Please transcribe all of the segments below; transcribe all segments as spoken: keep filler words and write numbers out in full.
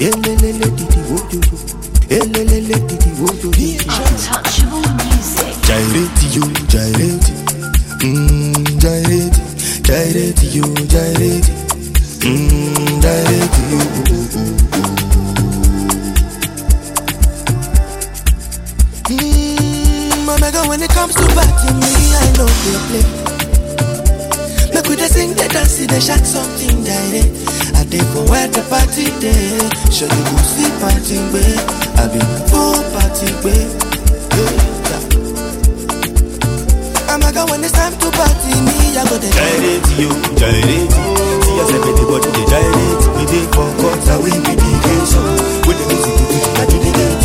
Elelele didi wojojo. Elelele didi wojojo. Untouchable music. Gyrate you, gyrate. Mmm, gyrate. Gyrate you, gyrate. Mmm, gyrate you. Mmm, Omega, when it comes to party, me, I know they play. Make we dey sing, they dance, they shout something direct. I dey for where the party day. Show you go see party way. I be full party way. Omega, when it's time to party, me, I go dey gyrate you, gyrate. See yourself, everybody dey gyrate. We dey for concert, we be the case. With the music, we do not do the gate.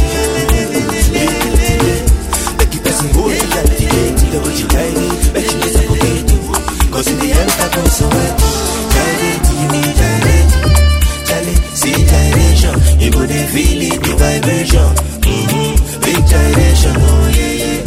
Make you person hold you like the gate. The way you gyrate, make you suffocate. Cause in the end, I go somewhere. Gyrate you, gyrate. Charlie, see gyration. You go dey feel it, the vibration. Mm-hmm. Big gyration, oh yeah, yeah.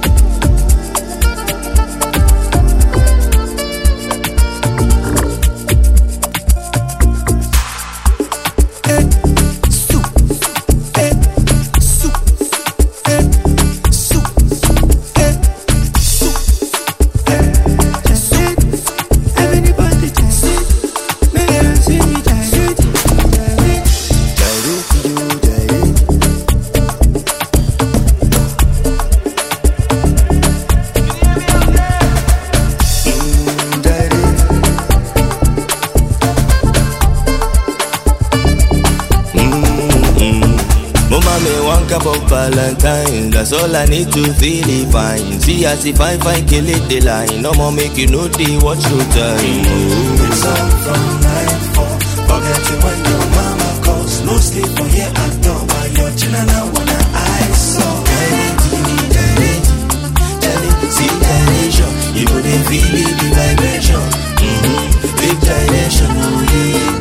Valentine, that's all I need to feel it fine. See as if I find kill it the line. No more make you know the watch no time. Oh. It's all from nine four. Forget you when your mama calls. No sleep for here at all. While you're chilling out when I eyes saw. See gyration. You go dey feel it, the vibration. Mm-hmm. Big gyration, oh yeah.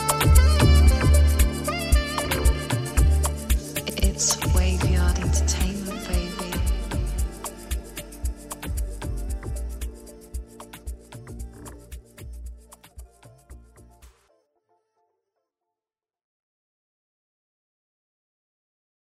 It's Waveyard Entertainment.